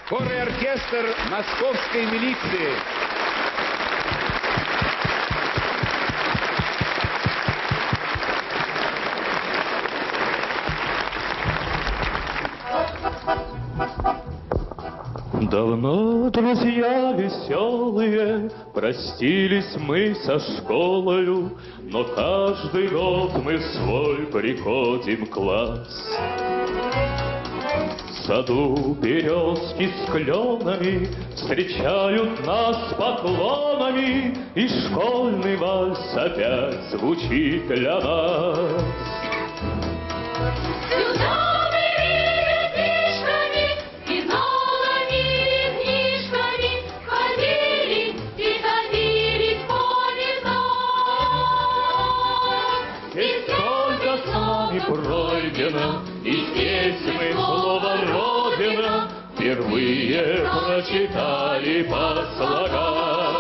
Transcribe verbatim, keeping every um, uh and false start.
Хор и оркестр московской милиции. Давно, друзья веселые, простились мы со школою, но каждый год мы в свой приходим класс. В саду березки с кленами встречают нас поклонами, и школьный вальс опять звучит для нас. Пройдено, и здесь мы слово «Родина» впервые прочитали по слогам.